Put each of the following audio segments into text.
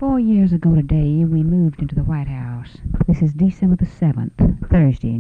4 years ago today, we moved into the White House. This is December the 7th, Thursday,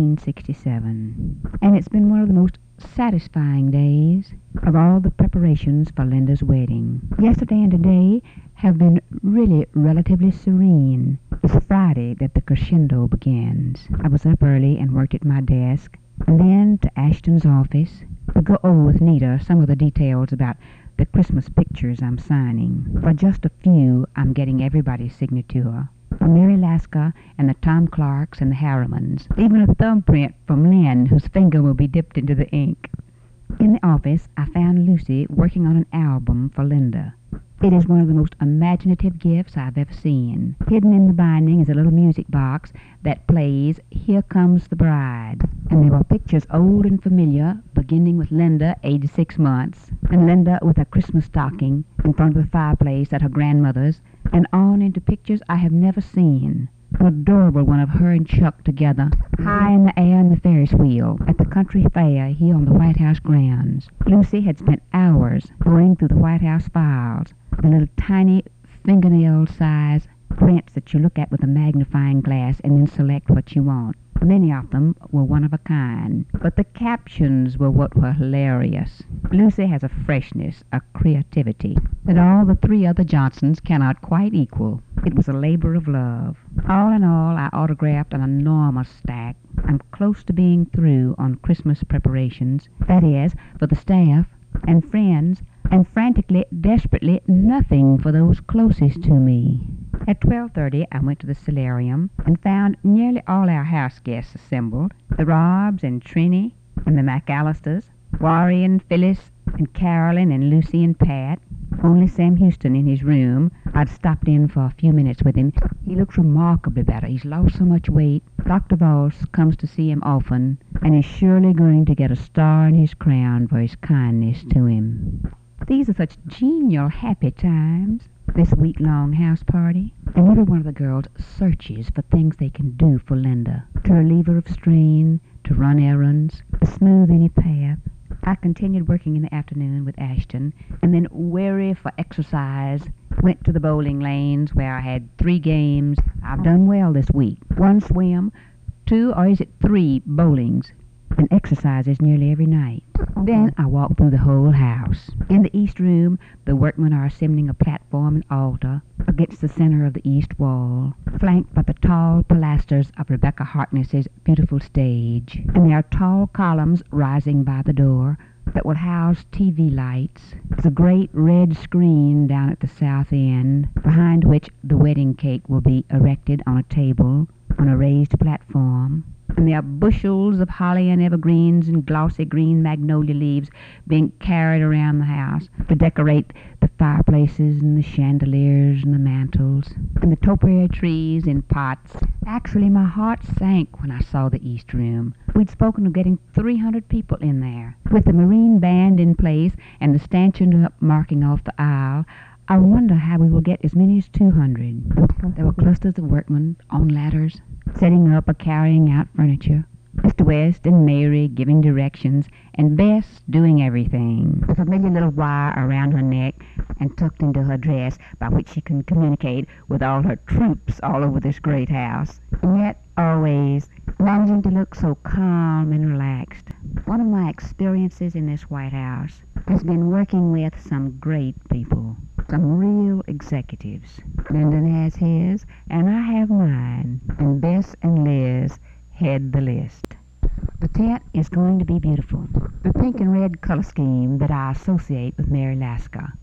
1967. And it's been one of the most satisfying days of all the preparations for Linda's wedding. Yesterday and today have been really relatively serene. It's Friday that the crescendo begins. I was up early and worked at my desk, and then to Ashton's office to go over with Nita some of the details about the Christmas pictures I'm signing. For just a few, I'm getting everybody's signature. For Mary Laska and the Tom Clarks and the Harrimans. Even a thumbprint from Lynn, whose finger will be dipped into the ink. In the office, I found Lucy working on an album for Linda. It is one of the most imaginative gifts I've ever seen. Hidden in the binding is a little music box that plays Here Comes the Bride. And there were pictures old and familiar, beginning with Linda, aged 6 months, and Linda with a Christmas stocking in front of the fireplace at her grandmother's, and on into pictures I have never seen. An adorable one of her and Chuck together, high in the air in the Ferris wheel, at the country fair here on the White House grounds. Lucy had spent hours going through the White House files, the little tiny fingernail-size prints that you look at with a magnifying glass and then select what you want. Many of them were one of a kind, but the captions were what were hilarious. Lucy has a freshness, a creativity, that all the 3 other Johnsons cannot quite equal. It was a labor of love. All in all, I autographed an enormous stack. I'm close to being through on Christmas preparations, that is, for the staff and friends, and frantically, desperately, nothing for those closest to me. At 12:30, I went to the solarium and found nearly all our house guests assembled. The Robs and Trini and the McAllisters, Warrie and Phyllis and Carolyn and Lucy and Pat. Only Sam Houston in his room. I'd stopped in for a few minutes with him. He looks remarkably better. He's lost so much weight. Dr. Voss comes to see him often, and is surely going to get a star in his crown for his kindness to him. These are such genial, happy times, this week-long house party. And every one of the girls searches for things they can do for Linda, to relieve her of strain, to run errands, to smooth any path. I continued working in the afternoon with Ashton, and then, weary for exercise, went to the bowling lanes where I had 3 games. I've done well this week. 1 swim, 2 or is it 3 bowlings, and exercises nearly every night. Then I walked through the whole house. In the east room, the workmen are assembling a platform and altar against the center of the east wall, flanked by the tall pilasters of Rebecca Harkness's beautiful stage. And there are tall columns rising by the door that will house TV lights. There's a great red screen down at the south end, behind which the wedding cake will be erected on a table on a raised platform. And there are bushels of holly and evergreens and glossy green magnolia leaves being carried around the house to decorate the fireplaces and the chandeliers and the mantels and the topiary trees in pots. Actually, my heart sank when I saw the East Room. We'd spoken of getting 300 people in there. With the Marine Band in place and the stanchion up marking off the aisle, I wonder how we will get as many as 200. There were clusters of workmen on ladders, setting up or carrying out furniture. Mr. West and Mary giving directions, and Bess doing everything. A familiar little wire around her neck and tucked into her dress by which she can communicate with all her troops all over this great house. And yet, always managing to look so calm and relaxed. One of my experiences in this White House has been working with some great people. Some real executives. Lyndon has his, and I have mine. And Bess and Liz head the list. The tent is going to be beautiful. The pink and red color scheme that I associate with Mary Laska.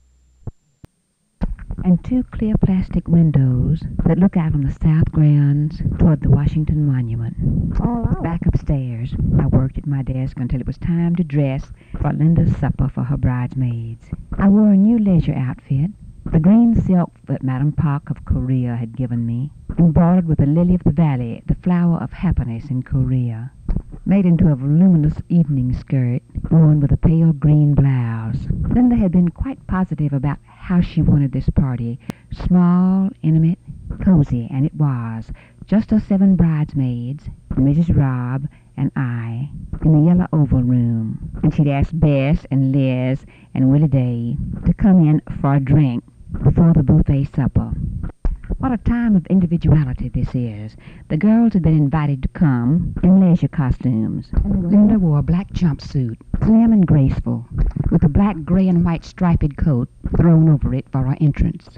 And 2 clear plastic windows that look out on the south grounds toward the Washington Monument. All right. Back upstairs, I worked at my desk until it was time to dress for Linda's supper for her bridesmaids. I wore a new leisure outfit, the green silk that Madame Park of Korea had given me, embroidered with the lily of the valley, the flower of happiness in Korea, made into a voluminous evening skirt, worn with a pale green blouse. Linda had been quite positive about how she wanted this party. Small, intimate, cozy, and it was. Just us 7 bridesmaids, Mrs. Robb and I, in the yellow oval room. And she'd asked Bess and Liz and Willie Day to come in for a drink before the buffet supper. What a time of individuality this is. The girls had been invited to come in leisure costumes. Linda wore a black jumpsuit, slim and graceful, with a black, gray, and white striped coat thrown over it for our entrance.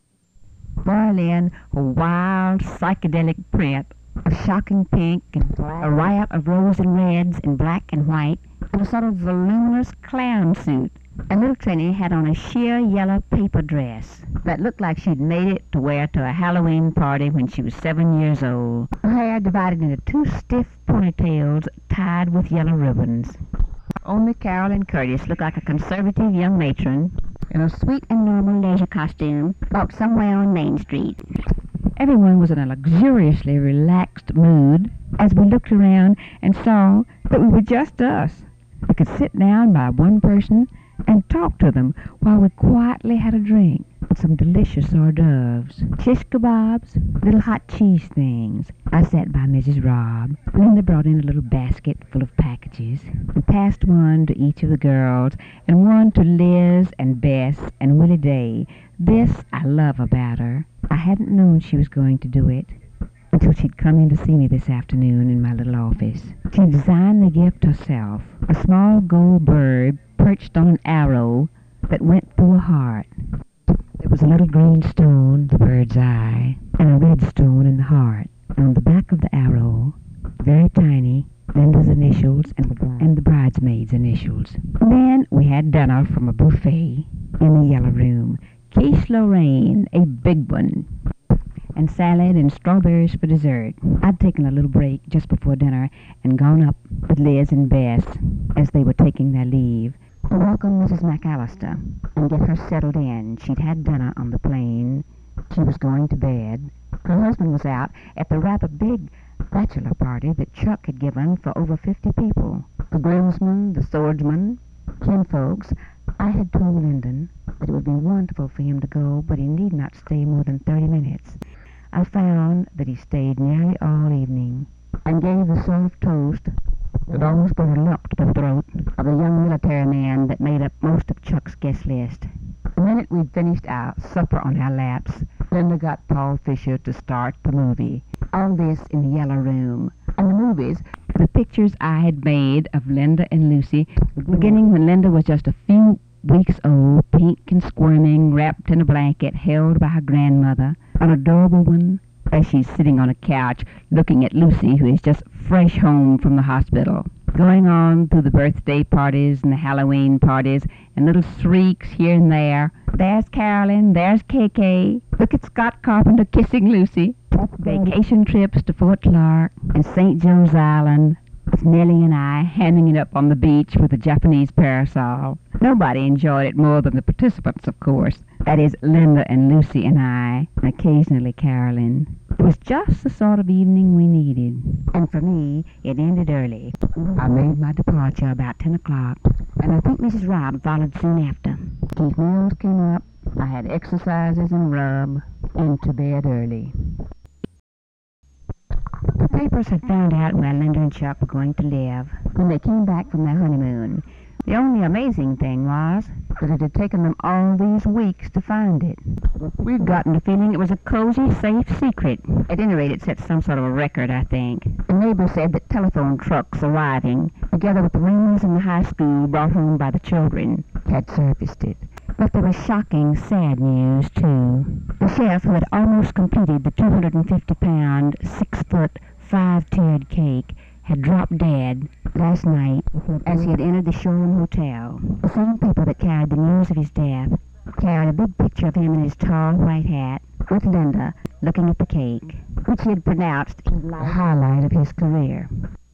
Marlene, a wild, psychedelic print of shocking pink and a riot of rose and reds and black and white, and a sort of voluminous clown suit. And little Trini had on a sheer yellow paper dress that looked like she'd made it to wear to a Halloween party when she was 7 years old. Her hair divided into 2 stiff ponytails tied with yellow ribbons. Only Carolyn Curtis looked like a conservative young matron in a sweet and normal leisure costume bought somewhere on Main Street. Everyone was in a luxuriously relaxed mood as we looked around and saw that we were just us. We could sit down by one person and talk to them while we quietly had a drink with some delicious hors d'oeuvres, shish kebabs, little hot cheese things. I sat by Mrs. Robb. Linda brought in a little basket full of packages and passed one to each of the girls and one to Liz and Bess and Willie Day. This I love about her. I hadn't known she was going to do it until she'd come in to see me this afternoon in my little office. She designed the gift herself, a small gold bird perched on an arrow that went through a heart. There was a little green stone, the bird's eye, and a red stone in the heart. And on the back of the arrow, very tiny, Linda's initials and the bridesmaids' initials. And then we had dinner from a buffet in the yellow room. Quiche Lorraine, a big one, and salad and strawberries for dessert. I'd taken a little break just before dinner and gone up with Liz and Bess as they were taking their leave to welcome Mrs. McAllister and get her settled in. She'd had dinner on the plane. She was going to bed. Her husband was out at the rather big bachelor party that Chuck had given for over 50 people. The groomsmen, the swordsmen, kinfolks. I had told Lyndon that it would be wonderful for him to go, but he need not stay more than 30 minutes. I found that he stayed nearly all evening and gave the sort of toast that almost brought a lump to the throat of the young military man that made up most of Chuck's guest list. The minute we'd finished our supper on our laps, Linda got Paul Fisher to start the movie. All this in the yellow room. And the movies, the pictures I had made of Linda and Lucy, beginning when Linda was just a few weeks old, pink and squirming, wrapped in a blanket, held by her grandmother, an adorable one, as she's sitting on a couch looking at Lucy, who is just fresh home from the hospital. Going on through the birthday parties and the Halloween parties and little shrieks here and there. There's Carolyn, there's KK. Look at Scott Carpenter kissing Lucy. Vacation trips to Fort Clark and St. Joe's Island, with Nellie and I hamming it up on the beach with a Japanese parasol. Nobody enjoyed it more than the participants, of course. That is, Linda and Lucy and I, and occasionally Carolyn. It was just the sort of evening we needed. And for me, it ended early. I made my departure about 10 o'clock, and I think Mrs. Robb followed soon after. Keith Mills came up, I had exercises and rub, and to bed early. The papers had found out where Linda and Chuck were going to live when they came back from their honeymoon. The only amazing thing was that it had taken them all these weeks to find it. We'd gotten the feeling it was a cozy, safe secret. At any rate, it set some sort of a record, I think. The neighbor said that telephone trucks arriving, together with the rings in the high school brought home by the children, had surfaced it. But there was shocking, sad news, too. The chef, who had almost completed the 250-pound, 6-foot, 5-tiered cake, had dropped dead last night as he had entered the Shoreham Hotel. The same people that carried the news of his death carried a big picture of him in his tall white hat, with Linda looking at the cake, which he had pronounced the highlight of his career.